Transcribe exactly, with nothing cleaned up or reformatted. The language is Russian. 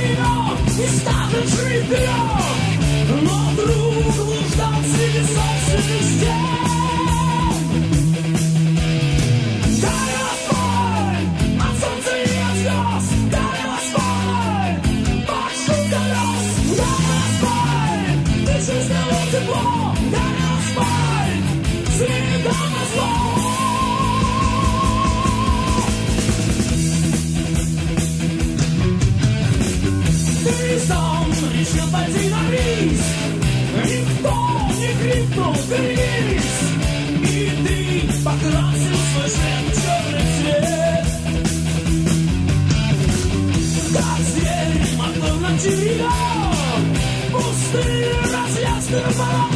вино и стакан шрифтера, но вдруг блуждал среди собственных стен. Горела спаль от солнца и от звезд, горела спаль под шум колес, горела спаль нечистого тепло, горела спаль следом на зло. Решил пойти на рис, никто не крикнул «Вернись!» И ты покрасил свой шлем в черный цвет. Как зверь мотнул на тебя, пустые разъясненные поля.